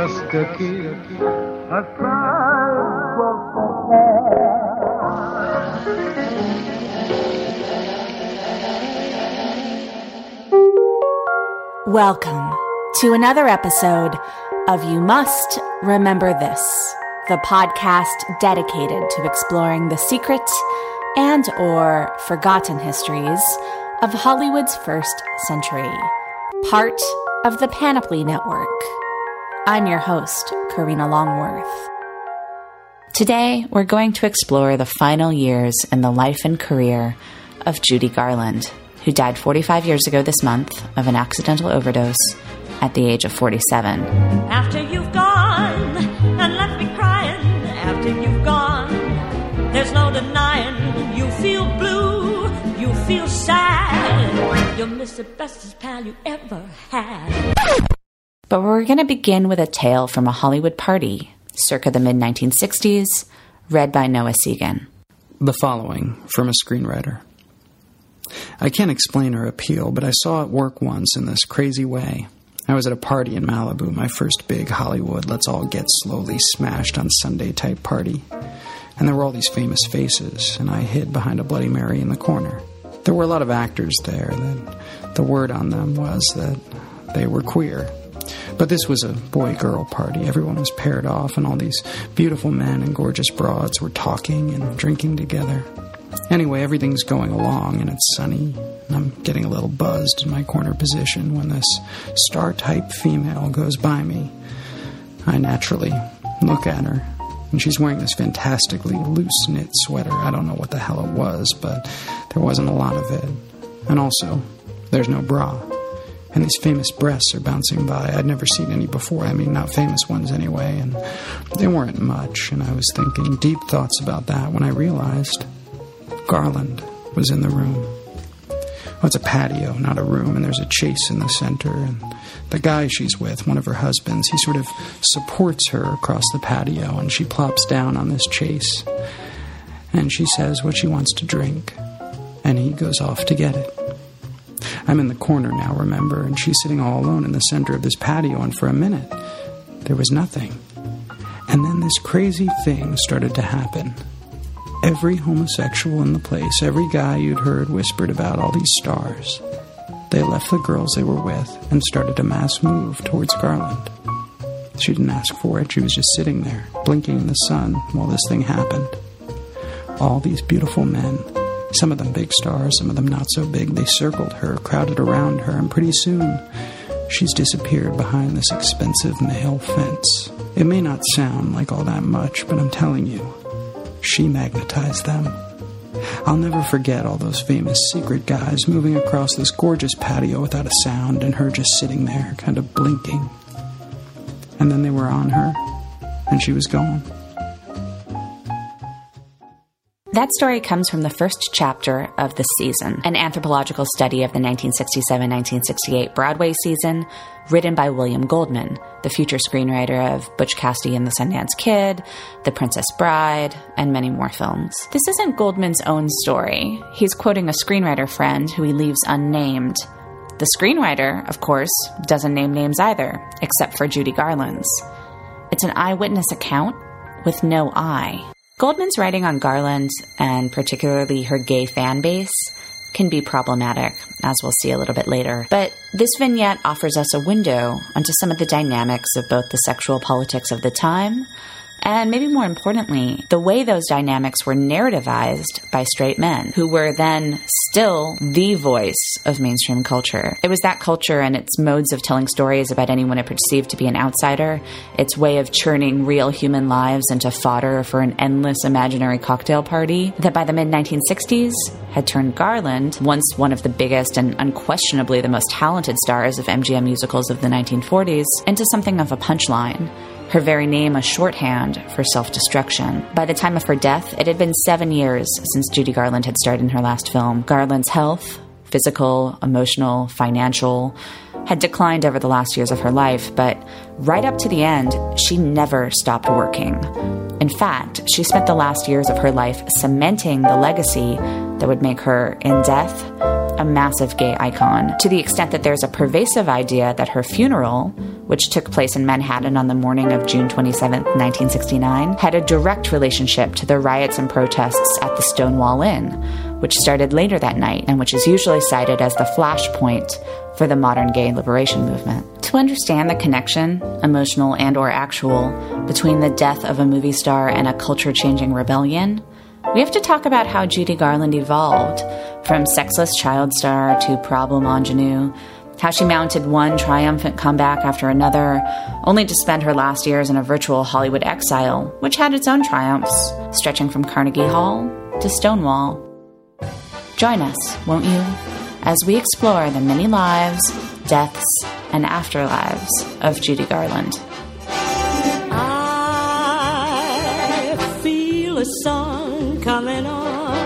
just a kid, a Welcome to another episode of You Must Remember This, the podcast dedicated to exploring the secret and or forgotten histories of Hollywood's first century, part of the Panoply Network. I'm your host, Karina Longworth. Today, we're going to explore the final years in the life and career of Judy Garland, who died 45 years ago this month of an accidental overdose at the age of 47. After you've gone and left me crying, after you've gone, there's no denying you feel blue, you feel sad, you'll miss the bestest pal you ever had. But we're going to begin with a tale from a Hollywood party circa the mid-1960s, read by Noah Segan. The following from a screenwriter. I can't explain her appeal, but I saw it work once in this crazy way. I was at a party in Malibu, my first big Hollywood let's all get slowly smashed on Sunday type party. And there were all these famous faces, and I hid behind a Bloody Mary in the corner. There were a lot of actors there. The word on them was that they were queer. But this was a boy-girl party. Everyone was paired off, and all these beautiful men and gorgeous broads were talking and drinking together. Anyway, everything's going along, and it's sunny, and I'm getting a little buzzed in my corner position when this star-type female goes by me. I naturally look at her, and she's wearing this fantastically loose knit sweater. I don't know what the hell it was, but there wasn't a lot of it. And also, there's no bra. And these famous breasts are bouncing by. I'd never seen any before. I mean, not famous ones anyway, and they weren't much. And I was thinking deep thoughts about that when I realized Garland was in the room. Well, it's a patio, not a room, and there's a chaise in the center, and the guy she's with, one of her husbands, he sort of supports her across the patio, and she plops down on this chaise, and she says what she wants to drink, and he goes off to get it. I'm in the corner now, remember, and she's sitting all alone in the center of this patio, and for a minute, there was nothing. And then this crazy thing started to happen. Every homosexual in the place, every guy you'd heard whispered about all these stars, they left the girls they were with and started a mass move towards Garland. She didn't ask for it, she was just sitting there, blinking in the sun while this thing happened. All these beautiful men, some of them big stars, some of them not so big, they circled her, crowded around her, and pretty soon, she's disappeared behind this expensive male fence. It may not sound like all that much, but I'm telling you, she magnetized them. I'll never forget all those famous secret guys moving across this gorgeous patio without a sound, and her just sitting there, kind of blinking. And then they were on her, and she was gone. That story comes from the first chapter of The Season, an anthropological study of the 1967-1968 Broadway season, written by William Goldman, the future screenwriter of Butch Cassidy and the Sundance Kid, The Princess Bride, and many more films. This isn't Goldman's own story. He's quoting a screenwriter friend who he leaves unnamed. The screenwriter, of course, doesn't name names either, except for Judy Garland's. It's an eyewitness account with no I. Goldman's writing on Garland, and particularly her gay fan base, can be problematic, as we'll see a little bit later. But this vignette offers us a window onto some of the dynamics of both the sexual politics of the time, and maybe more importantly, the way those dynamics were narrativized by straight men, who were then still the voice of mainstream culture. It was that culture and its modes of telling stories about anyone it perceived to be an outsider, its way of churning real human lives into fodder for an endless imaginary cocktail party, that by the mid-1960s had turned Garland, once one of the biggest and unquestionably the most talented stars of MGM musicals of the 1940s, into something of a punchline. Her very name a shorthand for self-destruction. By the time of her death, it had been 7 years since Judy Garland had starred in her last film. Garland's health, physical, emotional, financial, had declined over the last years of her life, but right up to the end, she never stopped working. In fact, she spent the last years of her life cementing the legacy that would make her, in death, a a massive gay icon, to the extent that there's a pervasive idea that her funeral, which took place in Manhattan on the morning of June 27, 1969, had a direct relationship to the riots and protests at the Stonewall Inn, which started later that night and which is usually cited as the flashpoint for the modern gay liberation movement. To understand the connection, emotional and or actual, between the death of a movie star and a culture-changing rebellion, we have to talk about how Judy Garland evolved, from sexless child star to problem ingenue, how she mounted one triumphant comeback after another, only to spend her last years in a virtual Hollywood exile, which had its own triumphs, stretching from Carnegie Hall to Stonewall. Join us, won't you, as we explore the many lives, deaths, and afterlives of Judy Garland. I feel a song coming on.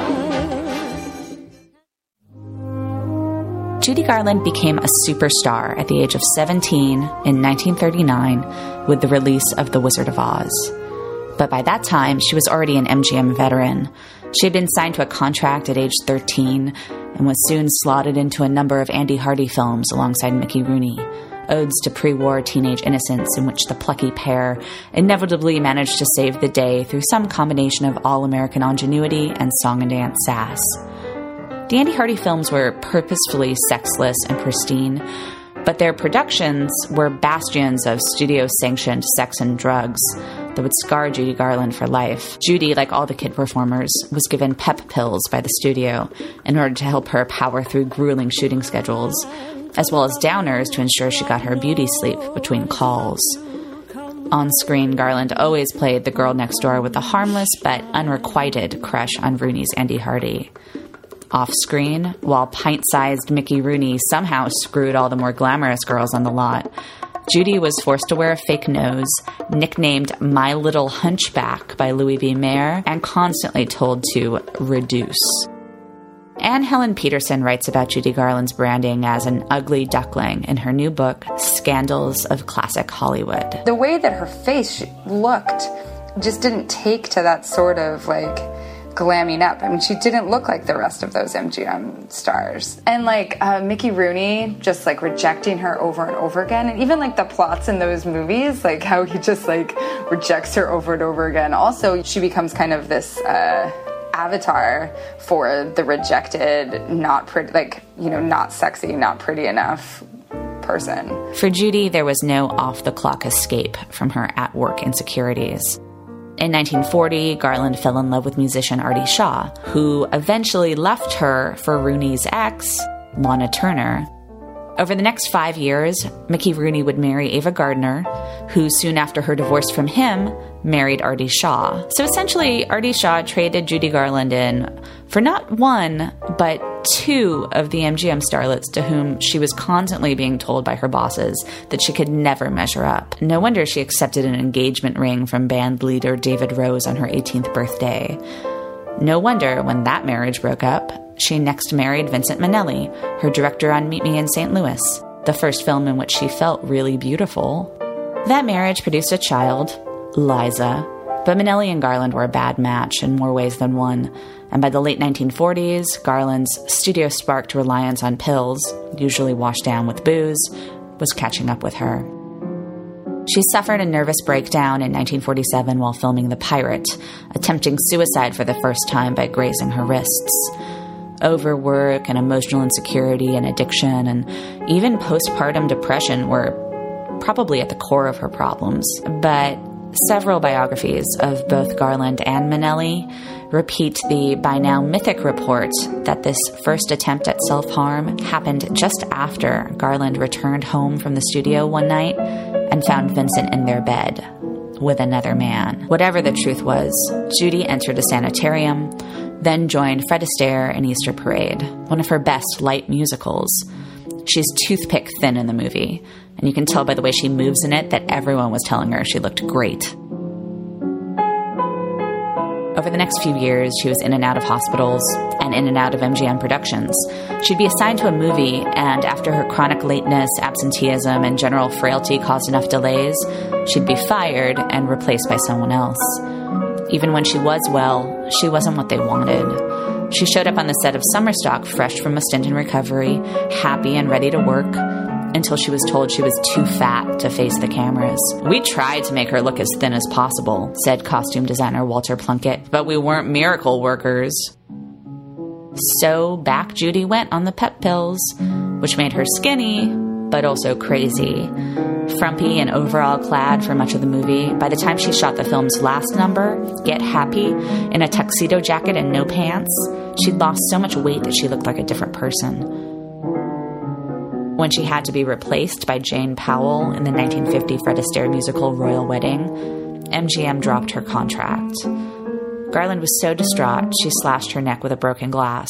Judy Garland became a superstar at the age of 17 in 1939 with the release of The Wizard of Oz. But by that time, she was already an MGM veteran. She had been signed to a contract at age 13 and was soon slotted into a number of Andy Hardy films alongside Mickey Rooney, odes to pre-war teenage innocence in which the plucky pair inevitably managed to save the day through some combination of all-American ingenuity and song-and-dance sass. The Andy Hardy films were purposefully sexless and pristine, but their productions were bastions of studio-sanctioned sex and drugs that would scar Judy Garland for life. Judy, like all the kid performers, was given pep pills by the studio in order to help her power through grueling shooting schedules, as well as downers to ensure she got her beauty sleep between calls. On screen, Garland always played the girl next door with a harmless but unrequited crush on Rooney's Andy Hardy. Off-screen, while pint-sized Mickey Rooney somehow screwed all the more glamorous girls on the lot, Judy was forced to wear a fake nose, nicknamed My Little Hunchback by Louis B. Mayer, and constantly told to reduce. Anne Helen Peterson writes about Judy Garland's branding as an ugly duckling in her new book, Scandals of Classic Hollywood. The way that her face looked just didn't take to that sort of, glamming up. I mean, she didn't look like the rest of those MGM stars. And Mickey Rooney just rejecting her over and over again. And even the plots in those movies, how he just rejects her over and over again. Also, she becomes kind of this avatar for the rejected, not pretty, not sexy, not pretty enough person. For Judy, there was no off-the-clock escape from her at-work insecurities. In 1940, Garland fell in love with musician Artie Shaw, who eventually left her for Rooney's ex, Lana Turner. Over the next 5 years, Mickey Rooney would marry Ava Gardner, who soon after her divorce from him, married Artie Shaw. So essentially, Artie Shaw traded Judy Garland in for not one, but two of the MGM starlets to whom she was constantly being told by her bosses that she could never measure up. No wonder she accepted an engagement ring from band leader David Rose on her 18th birthday. No wonder when that marriage broke up, she next married Vincent Minnelli, her director on Meet Me in St. Louis, the first film in which she felt really beautiful. That marriage produced a child, Liza, but Minnelli and Garland were a bad match in more ways than one, and by the late 1940s, Garland's studio-sparked reliance on pills, usually washed down with booze, was catching up with her. She suffered a nervous breakdown in 1947 while filming The Pirate, attempting suicide for the first time by grazing her wrists. Overwork and emotional insecurity and addiction and even postpartum depression were probably at the core of her problems. But several biographies of both Garland and Minnelli repeat the by now mythic report that this first attempt at self-harm happened just after Garland returned home from the studio one night and found Vincent in their bed with another man. Whatever the truth was, Judy entered a sanitarium, then joined Fred Astaire in Easter Parade, one of her best light musicals. She's toothpick thin in the movie, and you can tell by the way she moves in it that everyone was telling her she looked great. Over the next few years, she was in and out of hospitals and in and out of MGM productions. She'd be assigned to a movie, and after her chronic lateness, absenteeism, and general frailty caused enough delays, she'd be fired and replaced by someone else. Even when she was well, she wasn't what they wanted. She showed up on the set of Summer Stock fresh from a stint in recovery, happy and ready to work, until she was told she was too fat to face the cameras. "We tried to make her look as thin as possible," said costume designer Walter Plunkett, "but we weren't miracle workers." So back Judy went on the pep pills, which made her skinny, but also crazy. Frumpy and overall clad for much of the movie, by the time she shot the film's last number, Get Happy, in a tuxedo jacket and no pants, she'd lost so much weight that she looked like a different person. When she had to be replaced by Jane Powell in the 1950 Fred Astaire musical Royal Wedding, MGM dropped her contract. Garland was so distraught, she slashed her neck with a broken glass.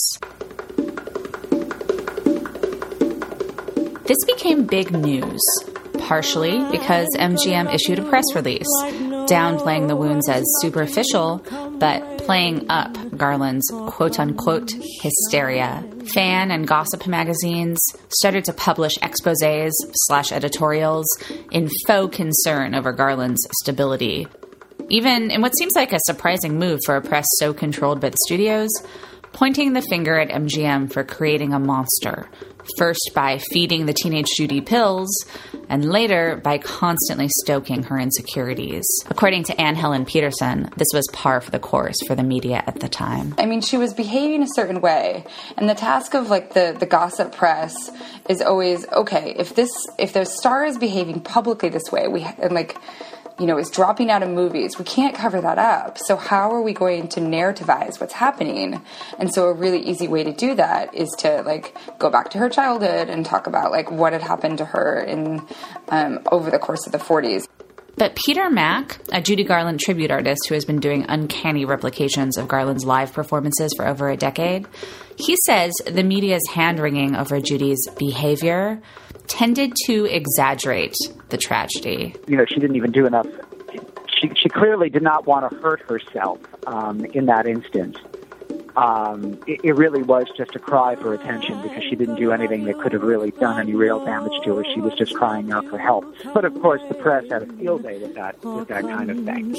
This became big news, partially because MGM issued a press release, downplaying the wounds as superficial, but playing up Garland's quote-unquote hysteria. Fan and gossip magazines started to publish exposés/editorials in faux concern over Garland's stability. Even in what seems like a surprising move for a press so controlled by the studios, pointing the finger at MGM for creating a monster, first by feeding the teenage Judy pills, and later by constantly stoking her insecurities. According to Anne Helen Peterson, this was par for the course for the media at the time. I mean, she was behaving a certain way, and the task of like the gossip press is always, okay, if the star is behaving publicly this way, is dropping out of movies, we can't cover that up. So how are we going to narrativize what's happening? And so a really easy way to do that is to go back to her childhood and talk about what had happened to her in over the course of the 40s. But Peter Mack, a Judy Garland tribute artist who has been doing uncanny replications of Garland's live performances for over a decade, he says the media's hand-wringing over Judy's behavior tended to exaggerate the tragedy. She didn't even do enough. She clearly did not want to hurt herself in that instance. It really was just a cry for attention because she didn't do anything that could have really done any real damage to her. She was just crying out for help. But of course, the press had a field day with that kind of thing.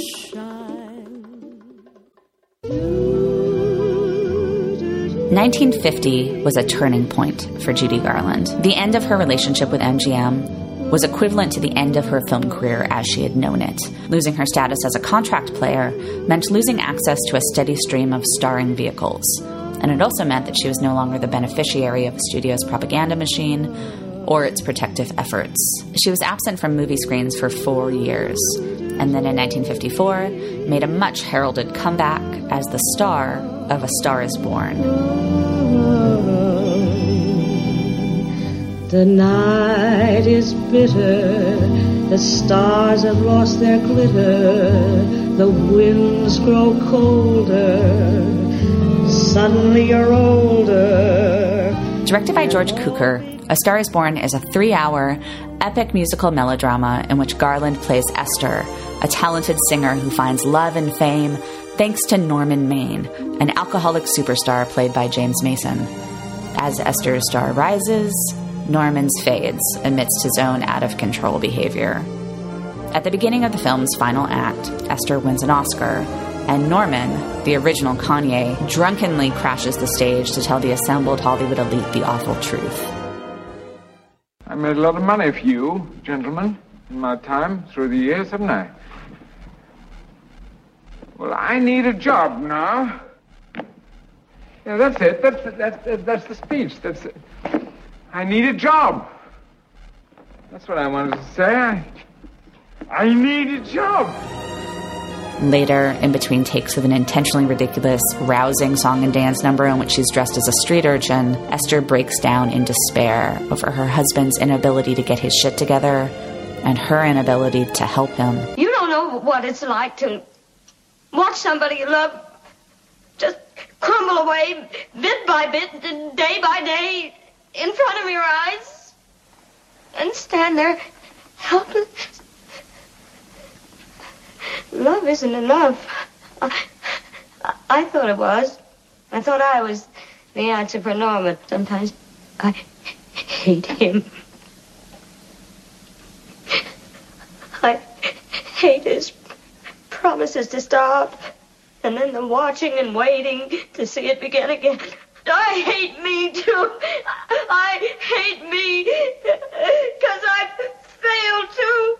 1950 was a turning point for Judy Garland. The end of her relationship with MGM was equivalent to the end of her film career as she had known it. Losing her status as a contract player meant losing access to a steady stream of starring vehicles. And it also meant that she was no longer the beneficiary of the studio's propaganda machine or its protective efforts. She was absent from movie screens for 4 years, and then in 1954 made a much heralded comeback as the star of A Star is Born. The night is bitter, the stars have lost their glitter, the winds grow colder, suddenly you're older. Directed by George Cukor, A Star is Born is a 3-hour epic musical melodrama in which Garland plays Esther, a talented singer who finds love and fame thanks to Norman Maine, an alcoholic superstar played by James Mason. As Esther's star rises, Norman's fades amidst his own out-of-control behavior. At the beginning of the film's final act, Esther wins an Oscar, and Norman, the original Kanye, drunkenly crashes the stage to tell the assembled Hollywood elite the awful truth. I made a lot of money for you, gentlemen, in my time through the years, haven't I? Well, I need a job now. Yeah, that's it. That's the speech. That's it. I need a job. That's what I wanted to say. I need a job. Later, in between takes of an intentionally ridiculous, rousing song and dance number in which she's dressed as a street urchin, Esther breaks down in despair over her husband's inability to get his shit together and her inability to help him. You don't know what it's like to watch somebody you love just crumble away bit by bit, day by day, in front of your eyes, and stand there helpless. Love isn't enough. I thought it was. I thought I was the answer for Norman. Sometimes I hate him. I hate his promises to stop and then the watching and waiting to see it begin again. I hate me, too. I hate me because I've failed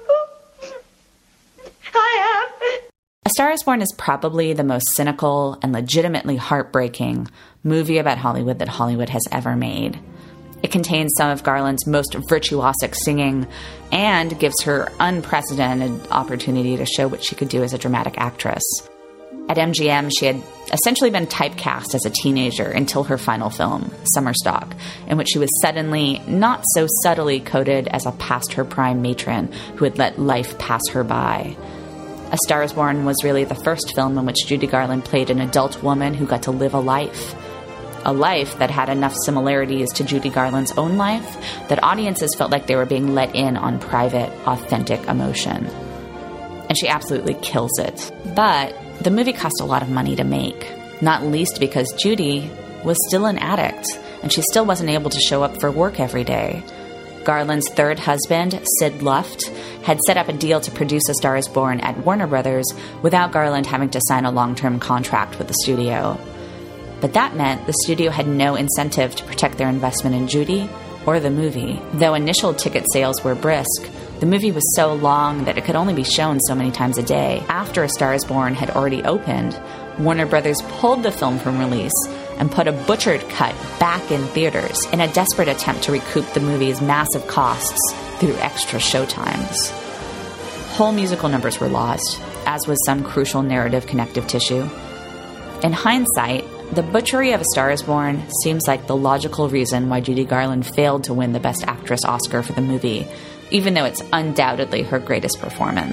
to. I have. A Star is Born is probably the most cynical and legitimately heartbreaking movie about Hollywood that Hollywood has ever made. It contains some of Garland's most virtuosic singing and gives her unprecedented opportunity to show what she could do as a dramatic actress. At MGM, she had essentially been typecast as a teenager until her final film, Summer Stock, in which she was suddenly, not so subtly, coded as a past-her-prime matron who had let life pass her by. A Star is Born was really the first film in which Judy Garland played an adult woman who got to live a life that had enough similarities to Judy Garland's own life that audiences felt like they were being let in on private, authentic emotion. And she absolutely kills it. But the movie cost a lot of money to make, not least because Judy was still an addict, and she still wasn't able to show up for work every day. Garland's third husband, Sid Luft, had set up a deal to produce A Star is Born at Warner Brothers without Garland having to sign a long-term contract with the studio. But that meant the studio had no incentive to protect their investment in Judy or the movie. Though initial ticket sales were brisk, the movie was so long that it could only be shown so many times a day. After A Star is Born had already opened, Warner Brothers pulled the film from release and put a butchered cut back in theaters in a desperate attempt to recoup the movie's massive costs through extra showtimes. Whole musical numbers were lost, as was some crucial narrative connective tissue. In hindsight, the butchery of A Star is Born seems like the logical reason why Judy Garland failed to win the Best Actress Oscar for the movie, even though it's undoubtedly her greatest performance.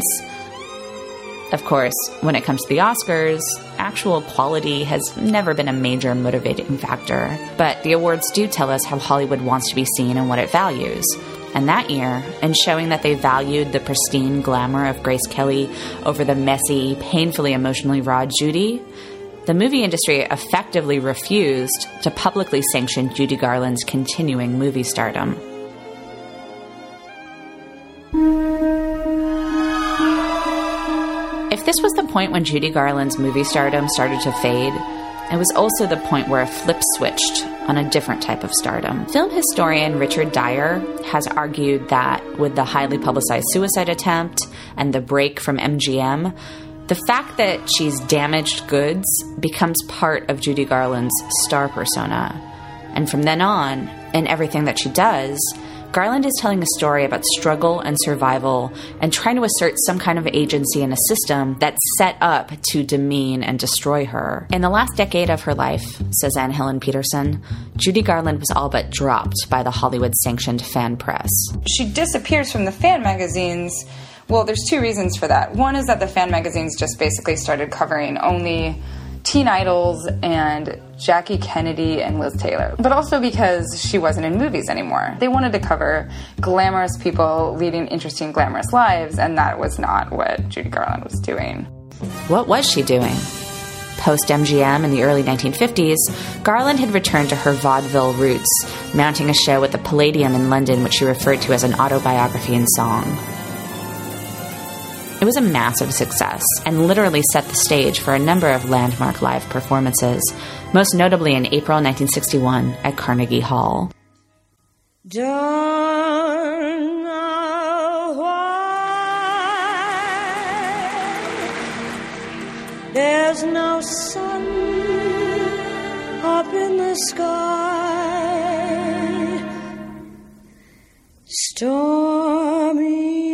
Of course, when it comes to the Oscars, actual quality has never been a major motivating factor, but the awards do tell us how Hollywood wants to be seen and what it values. And that year, in showing that they valued the pristine glamour of Grace Kelly over the messy, painfully emotionally raw Judy, the movie industry effectively refused to publicly sanction Judy Garland's continuing movie stardom. If this was the point when Judy Garland's movie stardom started to fade, it was also the point where a flip switched on a different type of stardom. Film historian Richard Dyer has argued that with the highly publicized suicide attempt and the break from MGM, the fact that she's damaged goods becomes part of Judy Garland's star persona. And from then on, in everything that she does, Garland is telling a story about struggle and survival and trying to assert some kind of agency in a system that's set up to demean and destroy her. In the last decade of her life, says Anne Helen Peterson, Judy Garland was all but dropped by the Hollywood-sanctioned fan press. She disappears from the fan magazines. Well, there's two reasons for that. One is that the fan magazines just basically started covering only teen idols and Jackie Kennedy and Liz Taylor, but also because she wasn't in movies anymore. They wanted to cover glamorous people leading interesting, glamorous lives, and that was not what Judy Garland was doing. What was she doing? Post-MGM in the early 1950s, Garland had returned to her vaudeville roots, mounting a show at the Palladium in London, which she referred to as an autobiography in song. It was a massive success and literally set the stage for a number of landmark live performances, most notably in April 1961 at Carnegie Hall. Don't know why there's no sun up in the sky. Stormy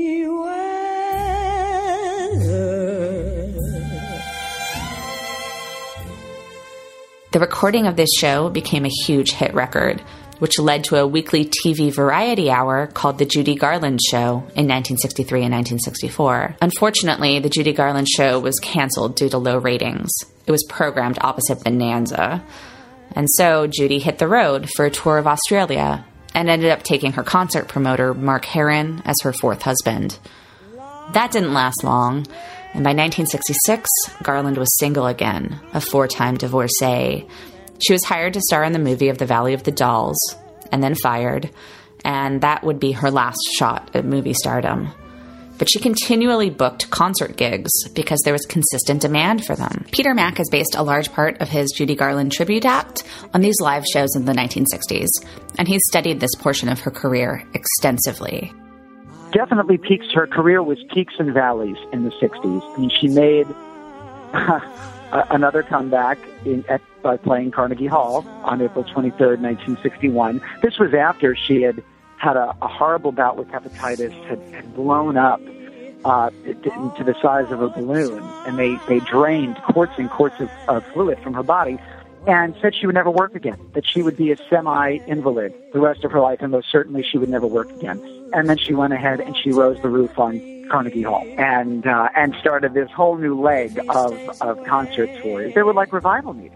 The recording of this show became a huge hit record, which led to a weekly TV variety hour called The Judy Garland Show in 1963 and 1964. Unfortunately, The Judy Garland Show was canceled due to low ratings. It was programmed opposite Bonanza. And so Judy hit the road for a tour of Australia and ended up taking her concert promoter, Mark Herron, as her fourth husband. That didn't last long. And by 1966, Garland was single again, a 4-time divorcee. She was hired to star in the movie of The Valley of the Dolls, and then fired, and that would be her last shot at movie stardom. but she continually booked concert gigs because there was consistent demand for them. Peter Mack has based a large part of his Judy Garland tribute act on these live shows in the 1960s, and he's studied this portion of her career extensively. Definitely peaks. Her career was peaks and valleys in the 60s. I mean, she made another comeback by playing Carnegie Hall on April 23rd, 1961. This was after she had a horrible bout with hepatitis, had blown up to the size of a balloon, and they drained quarts and quarts of fluid from her body, and said she would never work again, that she would be a semi-invalid the rest of her life, and most certainly she would never work again. And then she went ahead and she rose the roof on Carnegie Hall and started this whole new leg of concert tours. They were like revival meetings.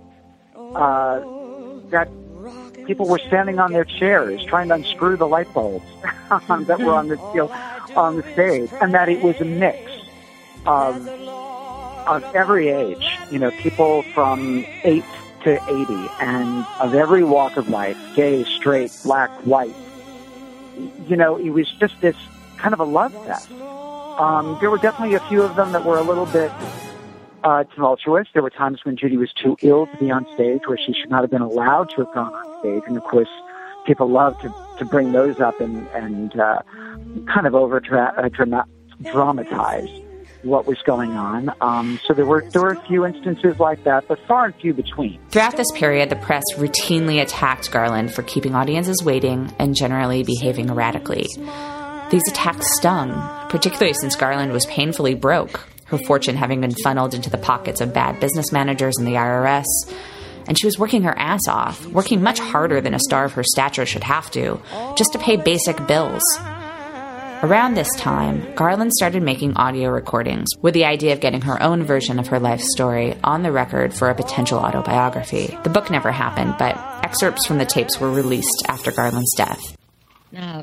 That people were standing on their chairs trying to unscrew the light bulbs that were on the stage, and that it was a mix of every age. You know, people from 8 to 80, and of every walk of life, gay, straight, black, white. You know, it was just this kind of a love fest. There were definitely a few of them that were a little bit tumultuous. There were times when Judy was too ill to be on stage, where she should not have been allowed to have gone on stage. And of course, people love to bring those up and kind of dramatize what was going on. So there were a few instances like that, but far and few between. Throughout this period, the press routinely attacked Garland for keeping audiences waiting and generally behaving erratically. These attacks stung, particularly since Garland was painfully broke, her fortune having been funneled into the pockets of bad business managers and the IRS. And she was working her ass off, working much harder than a star of her stature should have to, just to pay basic bills. Around this time, Garland started making audio recordings with the idea of getting her own version of her life story on the record for a potential autobiography. The book never happened, but excerpts from the tapes were released after Garland's death. Now,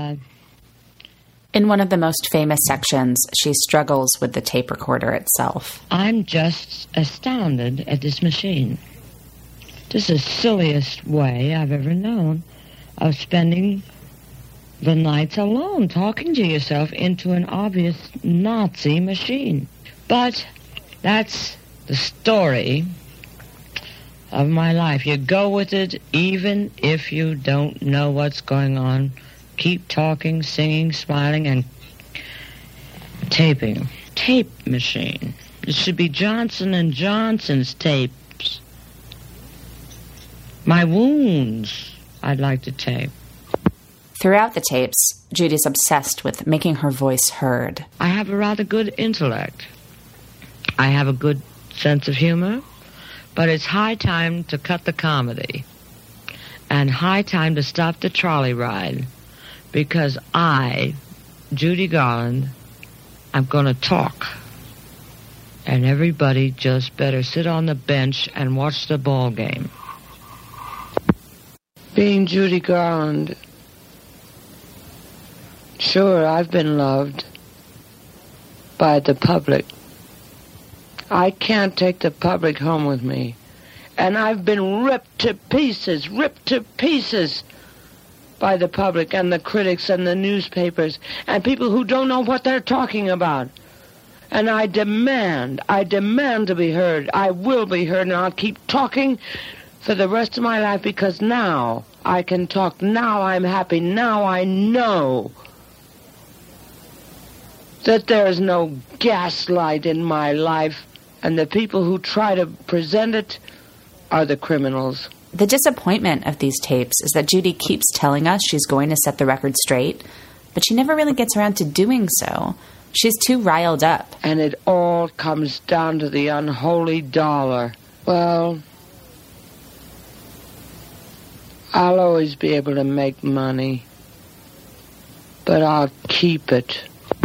in one of the most famous sections, she struggles with the tape recorder itself. I'm just astounded at this machine. This is the silliest way I've ever known of spending the nights alone, talking to yourself into an obvious Nazi machine. But that's the story of my life. You go with it even if you don't know what's going on. Keep talking, singing, smiling, and taping. Tape machine. It should be Johnson & Johnson's tapes. My wounds I'd like to tape. Throughout the tapes, Judy's obsessed with making her voice heard. I have a rather good intellect. I have a good sense of humor, but it's high time to cut the comedy and high time to stop the trolley ride, because I, Judy Garland, I'm going to talk. And everybody just better sit on the bench and watch the ball game. Being Judy Garland, sure, I've been loved by the public. I can't take the public home with me. And I've been ripped to pieces by the public and the critics and the newspapers and people who don't know what they're talking about. And I demand to be heard. I will be heard, and I'll keep talking for the rest of my life, because now I can talk. Now I'm happy. Now I know that there is no gaslight in my life, and the people who try to present it are the criminals. The disappointment of these tapes is that Judy keeps telling us she's going to set the record straight, but she never really gets around to doing so. She's too riled up. And it all comes down to the unholy dollar. Well, I'll always be able to make money, but I'll keep it.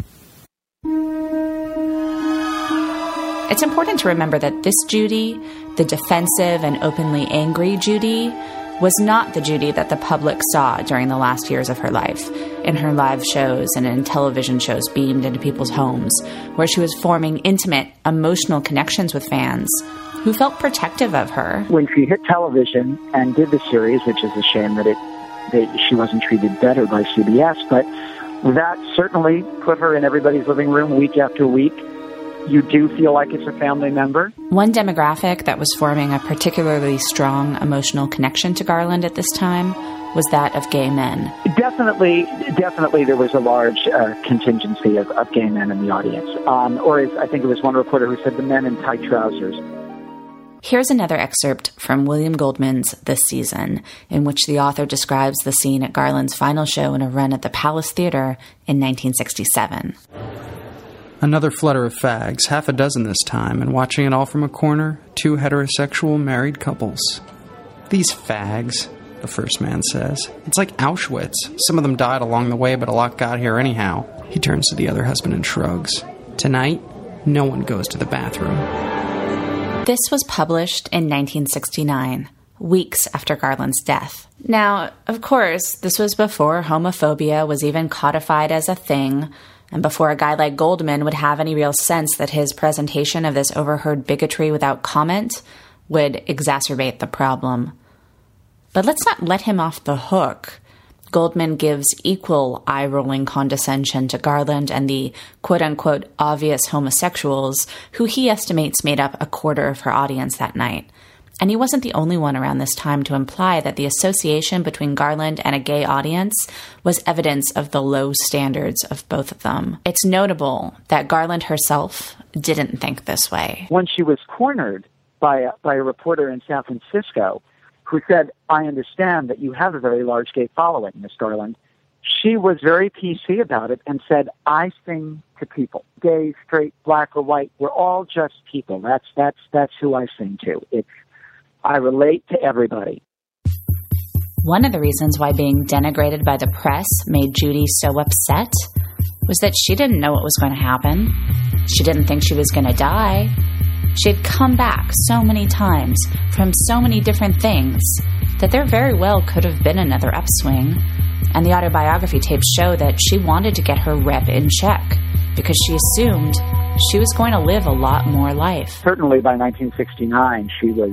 It's important to remember that this Judy, the defensive and openly angry Judy, was not the Judy that the public saw during the last years of her life, in her live shows and in television shows beamed into people's homes, where she was forming intimate, emotional connections with fans who felt protective of her. When she hit television and did the series, which is a shame that she wasn't treated better by CBS, but that certainly put her in everybody's living room week after week. You do feel like it's a family member. One demographic that was forming a particularly strong emotional connection to Garland at this time was that of gay men. Definitely there was a large contingency of gay men in the audience. Or as I think it was one reporter who said, the men in tight trousers. Here's another excerpt from William Goldman's The Season, in which the author describes the scene at Garland's final show in a run at the Palace Theater in 1967. Another flutter of fags, half a dozen this time, and watching it all from a corner, 2 heterosexual married couples. These fags, the first man says. It's like Auschwitz. Some of them died along the way, but a lot got here anyhow. He turns to the other husband and shrugs. Tonight, no one goes to the bathroom. This was published in 1969, weeks after Garland's death. Now, of course, this was before homophobia was even codified as a thing, and before a guy like Goldman would have any real sense that his presentation of this overheard bigotry without comment would exacerbate the problem. But let's not let him off the hook. Goldman gives equal eye-rolling condescension to Garland and the quote-unquote obvious homosexuals who he estimates made up a quarter of her audience that night. And he wasn't the only one around this time to imply that the association between Garland and a gay audience was evidence of the low standards of both of them. It's notable that Garland herself didn't think this way. When she was cornered by a reporter in San Francisco who said, I understand that you have a very large gay following, Miss Garland, she was very PC about it and said, I sing to people. Gay, straight, black or white, we're all just people. That's who I sing to. I relate to everybody. One of the reasons why being denigrated by the press made Judy so upset was that she didn't know what was going to happen. She didn't think she was going to die. She had come back so many times from so many different things that there very well could have been another upswing. And the autobiography tapes show that she wanted to get her rep in check because she assumed she was going to live a lot more life. Certainly by 1969, she was,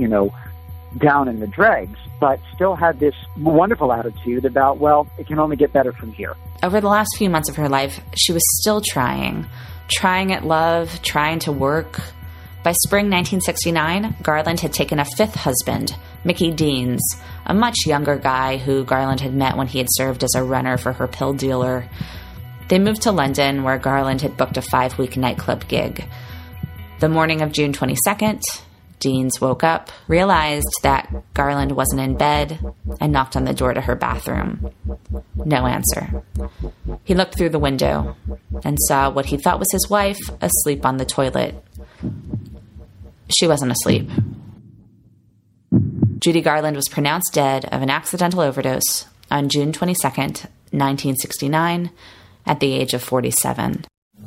down in the dregs, but still had this wonderful attitude about, well, it can only get better from here. Over the last few months of her life, she was still trying at love, trying to work. By spring 1969, Garland had taken a 5th husband, Mickey Deans, a much younger guy who Garland had met when he had served as a runner for her pill dealer. They moved to London, where Garland had booked a 5-week nightclub gig. The morning of June 22nd, Deans woke up, realized that Garland wasn't in bed, and knocked on the door to her bathroom. No answer. He looked through the window and saw what he thought was his wife asleep on the toilet. She wasn't asleep. Judy Garland was pronounced dead of an accidental overdose on June 22nd, 1969, at the age of 47.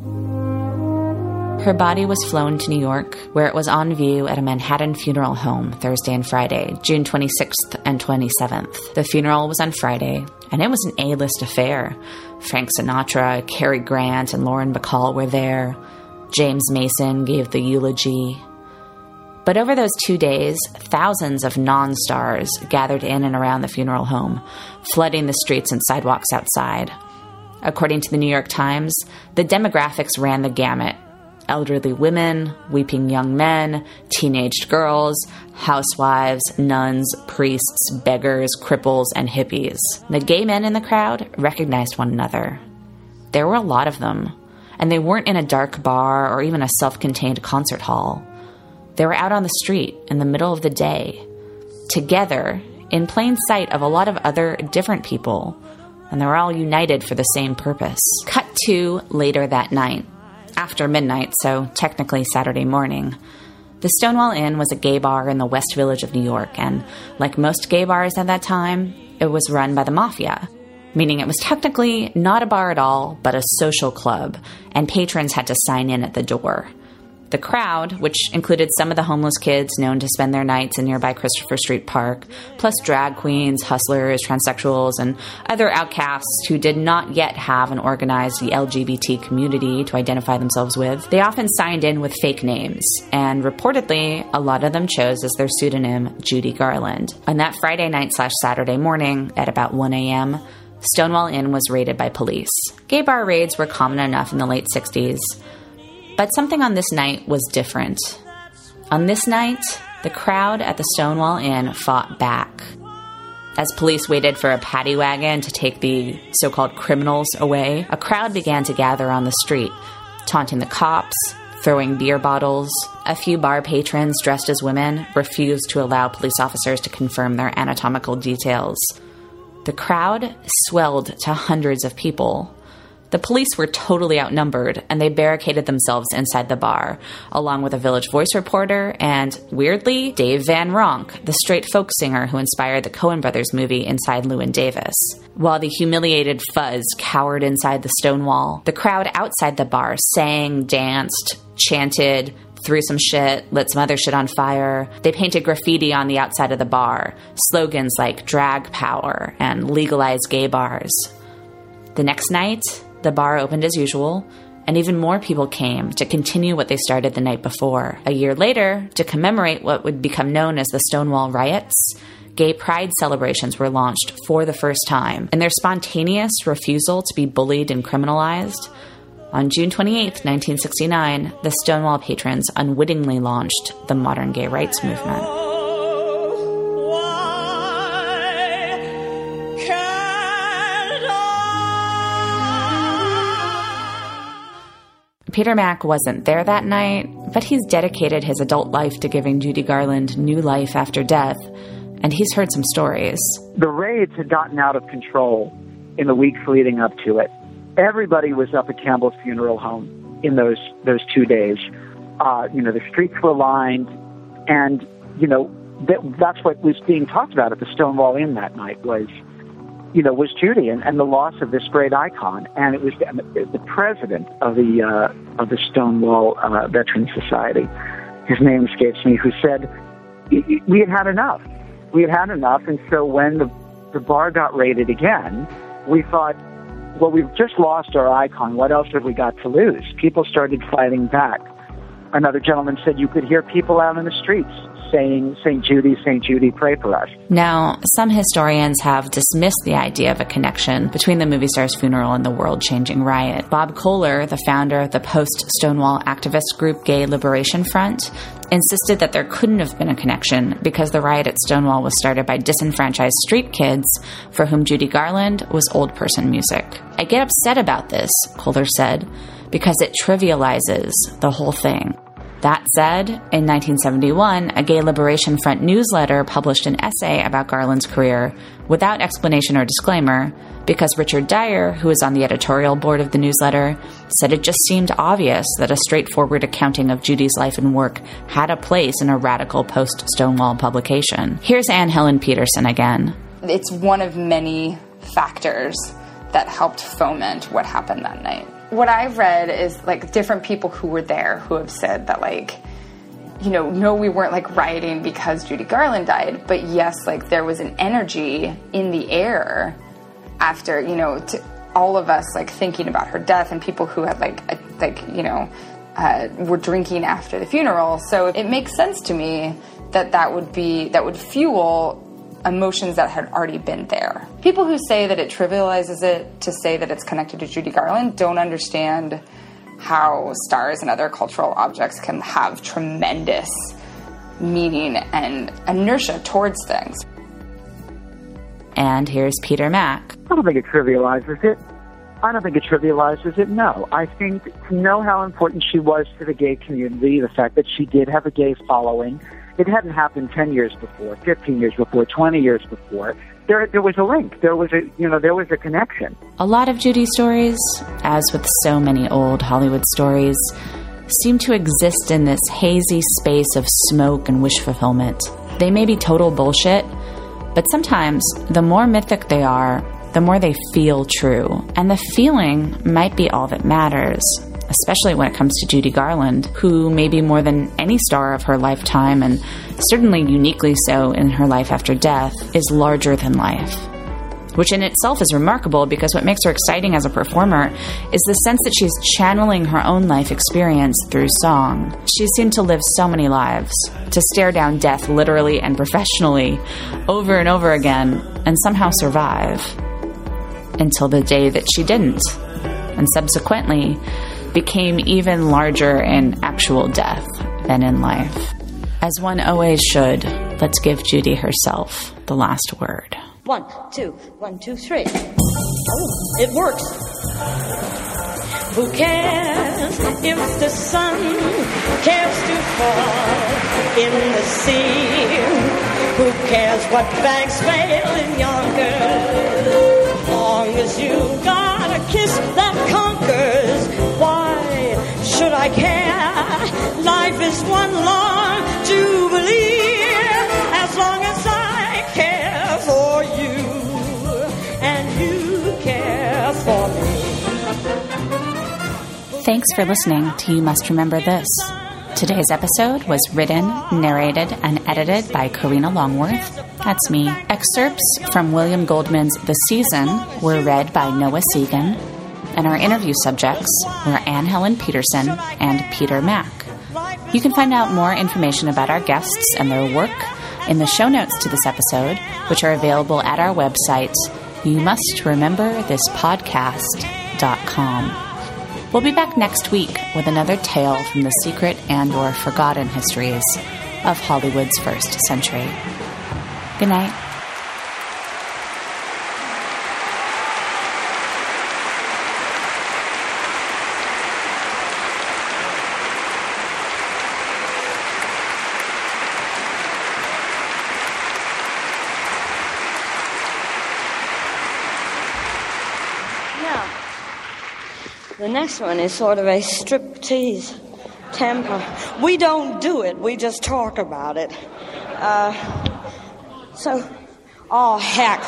Her body was flown to New York, where it was on view at a Manhattan funeral home Thursday and Friday, June 26th and 27th. The funeral was on Friday, and it was an A-list affair. Frank Sinatra, Cary Grant, and Lauren Bacall were there. James Mason gave the eulogy. But over those 2 days, thousands of non-stars gathered in and around the funeral home, flooding the streets and sidewalks outside. According to the New York Times, the demographics ran the gamut. Elderly women, weeping young men, teenaged girls, housewives, nuns, priests, beggars, cripples, and hippies. The gay men in the crowd recognized one another. There were a lot of them, and they weren't in a dark bar or even a self-contained concert hall. They were out on the street in the middle of the day, together, in plain sight of a lot of other different people, and they were all united for the same purpose. Cut to later that night. After midnight, so technically Saturday morning. The Stonewall Inn was a gay bar in the West Village of New York, and like most gay bars at that time, it was run by the mafia, meaning it was technically not a bar at all, but a social club, and patrons had to sign in at the door. The crowd, which included some of the homeless kids known to spend their nights in nearby Christopher Street Park, plus drag queens, hustlers, transsexuals, and other outcasts who did not yet have an organized LGBT community to identify themselves with, they often signed in with fake names, and reportedly, a lot of them chose as their pseudonym Judy Garland. On that Friday night/Saturday morning, at about 1 a.m., Stonewall Inn was raided by police. Gay bar raids were common enough in the late 60s, but something on this night was different. On this night, the crowd at the Stonewall Inn fought back. As police waited for a paddy wagon to take the so-called criminals away, a crowd began to gather on the street, taunting the cops, throwing beer bottles. A few bar patrons dressed as women refused to allow police officers to confirm their anatomical details. The crowd swelled to hundreds of people. The police were totally outnumbered, and they barricaded themselves inside the bar, along with a Village Voice reporter and, weirdly, Dave Van Ronk, the straight folk singer who inspired the Coen Brothers movie Inside Llewyn Davis. While the humiliated Fuzz cowered inside the Stonewall, the crowd outside the bar sang, danced, chanted, threw some shit, lit some other shit on fire. They painted graffiti on the outside of the bar, slogans like drag power and legalize gay bars. The next night, the bar opened as usual, and even more people came to continue what they started the night before. A year later, to commemorate what would become known as the Stonewall Riots, gay pride celebrations were launched for the first time. In their spontaneous refusal to be bullied and criminalized, on June 28, 1969, the Stonewall patrons unwittingly launched the modern gay rights movement. Peter Mac wasn't there that night, but he's dedicated his adult life to giving Judy Garland new life after death, and he's heard some stories. The raids had gotten out of control in the weeks leading up to it. Everybody was up at Campbell's funeral home in those 2 days. The streets were lined, and, that's what was being talked about at the Stonewall Inn that night was Judy and the loss of this great icon. And it was the president of the Stonewall Veterans Society, his name escapes me, who said, we had had enough. We had had enough, and so when the bar got raided again, we thought, well, we've just lost our icon. What else have we got to lose? People started fighting back. Another gentleman said you could hear people out in the streets saying, St. Judy, pray for us. Now, some historians have dismissed the idea of a connection between the movie star's funeral and the world-changing riot. Bob Kohler, the founder of the post-Stonewall activist group Gay Liberation Front, insisted that there couldn't have been a connection because the riot at Stonewall was started by disenfranchised street kids for whom Judy Garland was old person music. I get upset about this, Kohler said, because it trivializes the whole thing. That said, in 1971, a Gay Liberation Front newsletter published an essay about Garland's career without explanation or disclaimer because Richard Dyer, who was on the editorial board of the newsletter, said it just seemed obvious that a straightforward accounting of Judy's life and work had a place in a radical post-Stonewall publication. Here's Anne Helen Peterson again. It's one of many factors that helped foment what happened that night. What I've read is, different people who were there who have said that, no, we weren't, rioting because Judy Garland died, but yes, there was an energy in the air after, to all of us, thinking about her death and people who had, were drinking after the funeral. So it makes sense to me that would fuel emotions that had already been there. People who say that it trivializes it to say that it's connected to Judy Garland don't understand how stars and other cultural objects can have tremendous meaning and inertia towards things. And here's Peter Mac. I don't think it trivializes it. No. I think to know how important she was to the gay community, the fact that she did have a gay following, it hadn't happened 10 years before, 15 years before, 20 years before. There was a link. There was a connection. A lot of Judy stories, as with so many old Hollywood stories, seem to exist in this hazy space of smoke and wish fulfillment. They may be total bullshit, but sometimes the more mythic they are, the more they feel true. And the feeling might be all that matters, especially when it comes to Judy Garland, who maybe more than any star of her lifetime, and certainly uniquely so in her life after death, is larger than life. Which in itself is remarkable because what makes her exciting as a performer is the sense that she's channeling her own life experience through song. She seemed to live so many lives, to stare down death literally and professionally over and over again, and somehow survive. until the day that she didn't, and subsequently became even larger in actual death than in life. As one always should, let's give Judy herself the last word. 1, 2, 1, 2, 3. Oh, it works. Who cares if the sun cares to fall in the sea? Who cares what banks fail in yonder? Long as you got a kiss that conquers, why should I care? Life is one long jubilee, as long as I care for you and you care for me. Thanks for listening to You Must Remember This. Today's episode was written, narrated, and edited by Karina Longworth. That's me. Excerpts from William Goldman's The Season were read by Noah Segan, and our interview subjects were Anne Helen Peterson and Peter Mack. You can find out more information about our guests and their work in the show notes to this episode, which are available at our website, youmustrememberthispodcast.com. We'll be back next week with another tale from the secret and/or forgotten histories of Hollywood's first century. Good night. The next one is sort of a striptease tempo. We don't do it. We just talk about it. Oh, heck.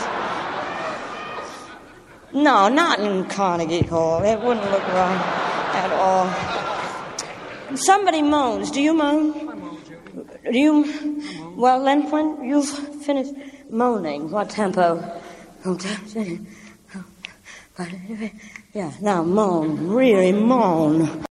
No, not in Carnegie Hall. It wouldn't look right at all. Somebody moans. Do you moan? Do you? Well, then when you've finished moaning, what tempo? Yeah, now moan. Really moan.